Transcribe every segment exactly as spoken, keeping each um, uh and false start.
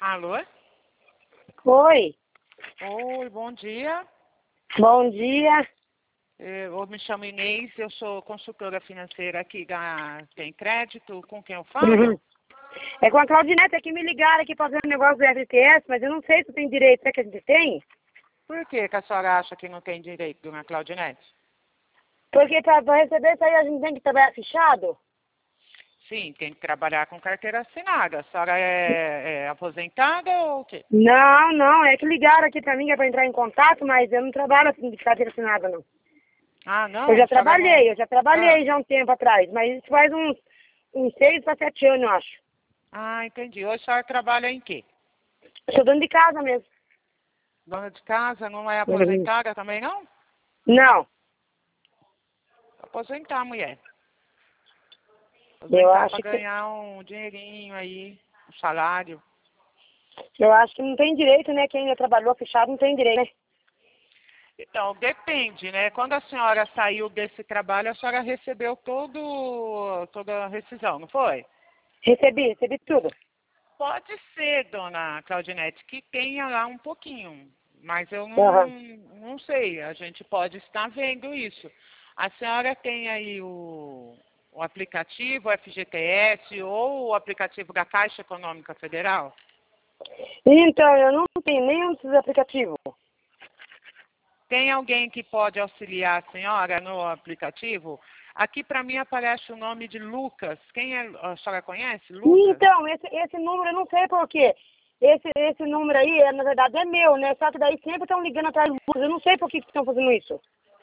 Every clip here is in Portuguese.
Alô? Oi. Oi, bom dia. Bom dia. Eu me chamo Inês, eu sou consultora financeira aqui da Tem Crédito. Com quem eu falo? Uhum. É com a Claudinete, é que me ligaram aqui fazendo um negócio do F T S, mas eu não sei se tem direito. Será que a gente tem? Por que, que a senhora acha que não tem direito, dona Claudinete? Porque para receber isso aí a gente tem que trabalhar fechado? Sim, tem que trabalhar com carteira assinada. A senhora é, é aposentada ou o quê? Não, não, é que ligaram aqui pra mim que é pra entrar em contato, mas eu não trabalho assim de carteira assinada, não. Ah, não? Eu já A senhora trabalhei, não... eu já trabalhei Ah, já um tempo atrás, mas isso faz uns, uns seis para sete anos, eu acho. ah, entendi. Hoje a senhora trabalha em quê? Estou dando de casa mesmo. Dona de casa, não é Uhum. aposentada também, não? Não, Aposentar, mulher. eu Aposentar para acho que ganhar um dinheirinho aí, um salário. eu acho que não tem direito, né? Quem já trabalhou fechado não tem direito, né? Então, depende, né? Quando a senhora saiu desse trabalho, a senhora recebeu todo, toda a rescisão, não foi? Recebi, recebi tudo. Pode ser, dona Claudinete, que tenha lá um pouquinho, mas eu não, Aham. não sei, a gente pode estar vendo isso. A senhora tem aí o, o aplicativo, o F G T S ou o aplicativo da Caixa Econômica Federal? Então, eu não tenho nenhum desses aplicativos. Tem alguém que pode auxiliar a senhora no aplicativo? Aqui para mim aparece o nome de Lucas. Quem é? A senhora conhece? Lucas? Então, esse, esse número eu não sei por quê. Esse, esse número aí, é, na verdade, é meu, né? Só que daí sempre estão ligando atrás do Lucas. Eu não sei por que que estão fazendo isso.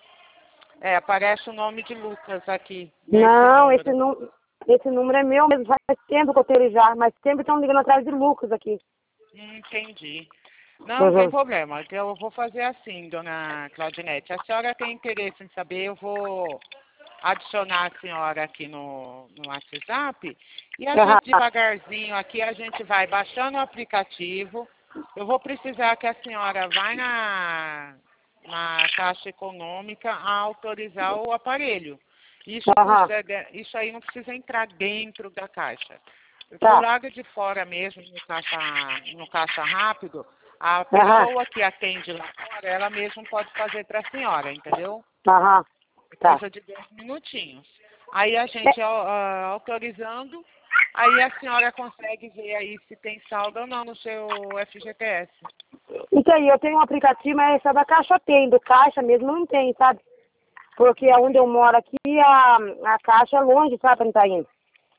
É, aparece o nome de Lucas aqui, nesse Não, esse, número. nu, esse número é meu mesmo. Faz tempo que eu tenho ele já, mas sempre estão ligando atrás de Lucas aqui. Hum, entendi. Não, tem Uhum. problema. Então, eu vou fazer assim, dona Claudinete. A senhora tem interesse em saber, eu vou adicionar a senhora aqui no, no WhatsApp e a Aham. gente devagarzinho aqui, a gente vai baixando o aplicativo. Eu vou precisar que a senhora vá na, na Caixa Econômica a autorizar o aparelho. Isso, por Aham. ser de- isso aí não precisa entrar dentro da caixa. Do Tá. lado de fora mesmo, no caixa, no caixa rápido, a Aham. pessoa que atende lá fora, ela mesma pode fazer para a senhora, entendeu? Aham. É Tá. coisa de dois minutinhos. Aí a É, gente au- ah, autorizando, aí a senhora consegue ver aí se tem saldo ou não no seu F G T S. isso aí, eu tenho um aplicativo, mas essa da Caixa tem. Do Caixa mesmo não tem, sabe? Porque onde eu moro aqui, a, a Caixa é longe, sabe, pra não tá indo.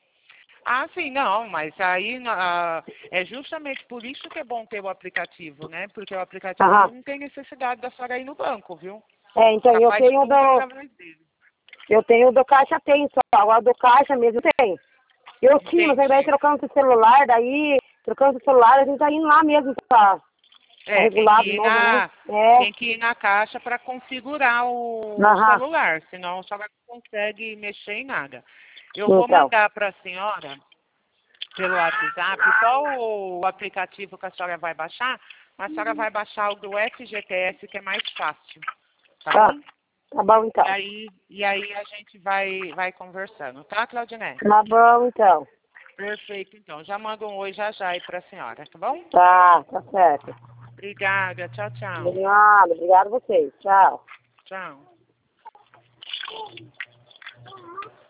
Ah, sim, não, mas aí ah, é justamente por isso que é bom ter o aplicativo, né? Porque o aplicativo Aham. não tem necessidade da senhora ir no banco, viu? É, A então senhora eu faz tenho tudo do. através dele. Eu tenho do Caixa tem só. Agora do Caixa mesmo tem. Eu tinha, mas aí daí Entendi. trocando o celular, daí, trocando o celular, a gente tá indo lá mesmo pra, pra É, tem regular que de ir novo, né? na, É. tem que ir na caixa para configurar o Aham. celular, senão a senhora não consegue mexer em nada. Eu vou Então. mandar para a senhora, pelo WhatsApp, só o aplicativo que a senhora vai baixar, mas a senhora vai baixar o do F G T S, que é mais fácil, tá Tá. bom? Tá bom E então. aí, e aí a gente vai, vai conversando, tá, Claudinete? Tá bom então. Perfeito, então. Já mando um oi já já aí para a senhora, tá bom? Tá, tá certo. Obrigada, tchau, tchau. Obrigado, obrigado a vocês. Tchau. Tchau.